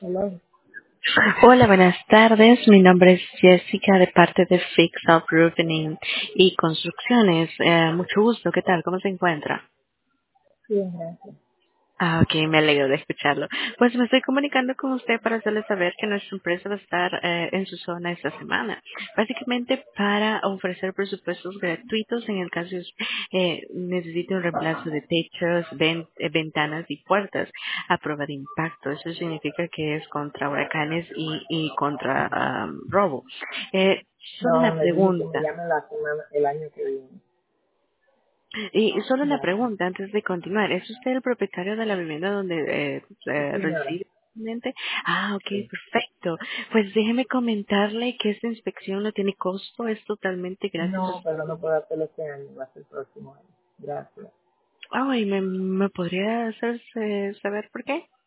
Hello. Hola, buenas tardes. Mi nombre es Jessica de parte de Fix Up Roofing y Construcciones. Mucho gusto. ¿Qué tal? ¿Cómo se encuentra? Bien, gracias. Ah, ok, me alegro de escucharlo. Pues me estoy comunicando con usted para hacerle saber que nuestra empresa va a estar en su zona esta semana. Básicamente para ofrecer presupuestos gratuitos en el caso de necesite un reemplazo de techos, ventanas y puertas a prueba de impacto. Eso significa que es contra huracanes y contra robo. Solo No, una me dije que me pregunta. llamen la semana, el año que viene. Y solo una Gracias. pregunta antes de continuar. ¿Es usted el propietario de la vivienda donde Sí, señora. reside? Actualmente? Ah, ok, Sí. perfecto. Pues déjeme comentarle que esta inspección no tiene costo, es totalmente gratis. No, pero no puedo hacerlo este año, va a ser el próximo año. Gracias. Ay, ¿me podría hacer saber por qué?